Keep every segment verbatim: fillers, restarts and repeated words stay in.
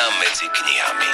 medzi knihami.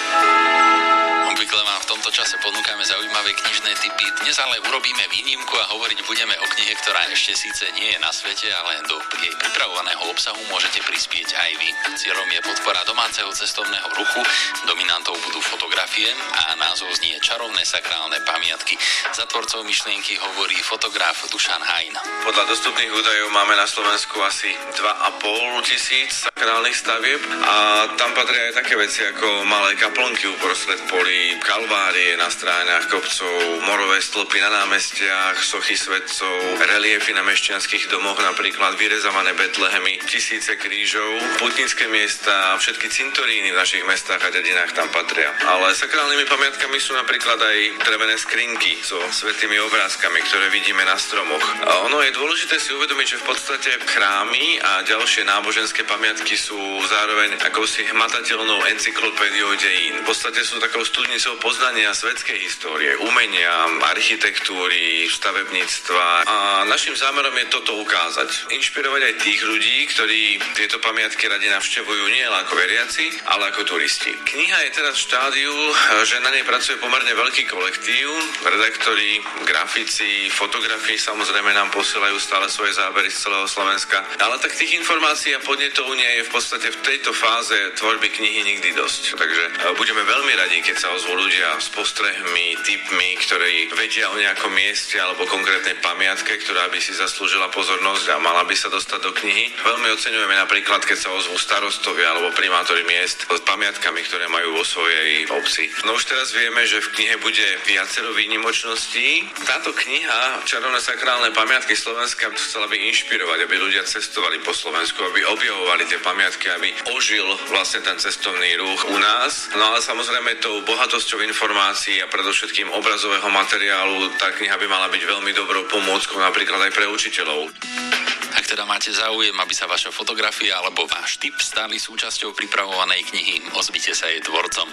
Obvykle vám v tomto čase ponúkame zaujímavé knižné tipy. Dnes ale urobíme výnimku a hovoriť budeme o knihe, ktorá ešte síce nie je na svete, ale do jej pripravovaného obsahu môžete prispieť aj vy. Cieľom je podpora domáceho cestovného ruchu, dominantou budú fotografie a názov znie Čarovné sakrálne pamiatky. Za tvorcov myšlienky hovorí fotograf Dušan Hajn. Podľa dostupných údajov máme na Slovensku asi dva a pol tisíc sakrálnych stavieb a tam patria aj také veci ako malé kaplnky uprostred polí, kalvárie na stránach kopcov, morové stĺpy na námestiach, sochy svätcov, reliefy na mešťanských domoch, napríklad vyrezavané betlehemy, tisíce krížov, putnické miesta a všetky cintoríny v našich mestách a dedinách tam patria. Ale sakrálnymi pamiatkami sú napríklad aj drevené skrinky so svätými obrázkami, ktoré vidíme na stromoch. A ono je dôležité si uvedomiť, že v podstate chrámy a ďalšie náboženské pamiatky sú zároveň akousi hmatateľnou encyklopédiou dejín. V podstate sú takou studnicou poznania svetskej histórie, umenia, architektúry, stavebníctva a našim zámerom je toto ukázať. Inšpirovať aj tých ľudí, ktorí tieto pamiatky radi navštevujú nie len ako veriaci, ale ako turisti. Kniha je teraz v štádiu, že na nej pracuje pomerne veľký kolektív, redaktori, grafici, fotografi samozrejme nám posielajú stále svoje zábery z celého Slovenska, ale tak tých informácií a podnetov nie je v podstate v tejto fáze tvorby knihy nikdy dosť. Takže budeme veľmi radi, keď sa ozvú ľudia s postrehmi, tipmi, ktorí vedia o nejakom mieste alebo konkrétnej pamiatke, ktorá by si zaslúžila pozornosť a mala by sa dostať do knihy. Veľmi oceňujeme napríklad, keď sa ozvú starostovia alebo primátori miest s pamiatkami, ktoré majú vo svojej obci. No už teraz vieme, že v knihe bude viacero výnimočností. Táto kniha Čarovné sakrálne pamiatky Slovenska chcela by inšpirovať, aby ľudia cestovali po Slovensku, aby objavovali tie pamiatky, aby ožil vlastne ten cestovný ruch u nás. No ale samozrejme tou bohatosťou informácií a predovšetkým obrazového materiálu tá kniha by mala byť veľmi dobrou pomôckou napríklad aj pre učiteľov. Ak teda máte záujem, aby sa vaša fotografia alebo váš tip stali súčasťou pripravovanej knihy, ozvite sa jej tvorcom.